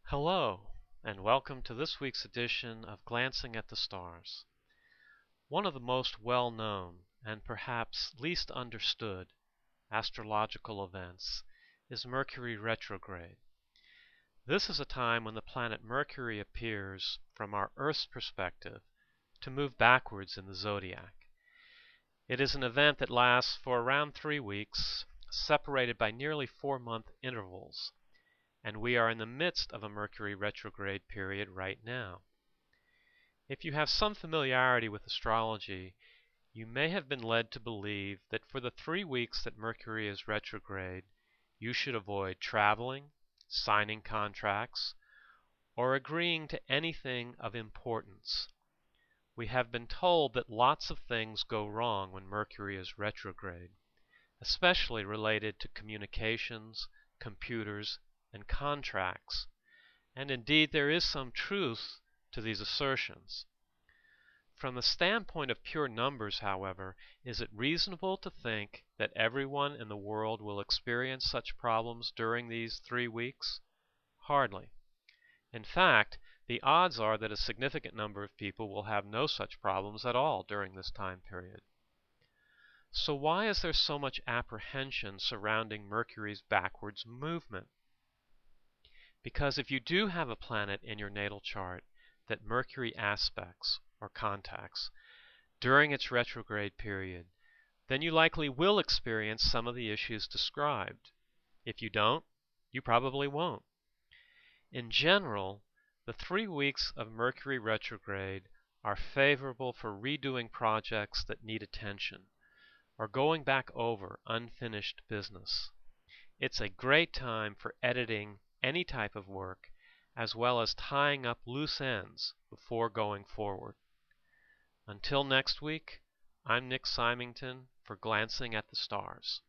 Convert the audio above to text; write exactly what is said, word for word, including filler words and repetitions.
Hello, and welcome to this week's edition of Glancing at the Stars. One of the most well-known and perhaps least understood astrological events is Mercury retrograde. This is a time when the planet Mercury appears, from our Earth's perspective, to move backwards in the zodiac. It is an event that lasts for around three weeks, separated by nearly four-month intervals. And we are in the midst of a Mercury retrograde period right now. If you have some familiarity with astrology, you may have been led to believe that for the three weeks that Mercury is retrograde, you should avoid traveling, signing contracts, or agreeing to anything of importance. We have been told that lots of things go wrong when Mercury is retrograde, especially related to communications, computers, and contracts, and indeed there is some truth to these assertions. From the standpoint of pure numbers, however, is it reasonable to think that everyone in the world will experience such problems during these three weeks? Hardly. In fact, the odds are that a significant number of people will have no such problems at all during this time period. So why is there so much apprehension surrounding Mercury's backwards movement? Because if you do have a planet in your natal chart that Mercury aspects or contacts during its retrograde period, then you likely will experience some of the issues described. If you don't, you probably won't. In general, the three weeks of Mercury retrograde are favorable for redoing projects that need attention or going back over unfinished business. It's a great time for editing any type of work, as well as tying up loose ends before going forward. Until next week, I'm Nick Symington for Glancing at the Stars.